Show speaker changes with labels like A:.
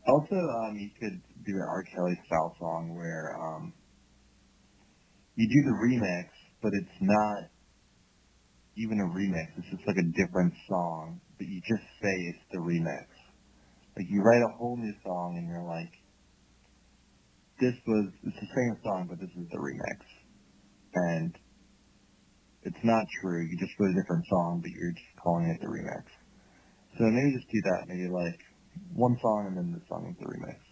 A: Also, you could do an R. Kelly style song where you do the remix, but it's not even a remix. It's just like a different song, but you just say it's the remix. Like you write a whole new song and you're like, it's the same song, but this is the remix. And it's not true. You just wrote a different song, but you're just calling it the remix. So maybe just do that. Maybe like one song and then the song is the remix.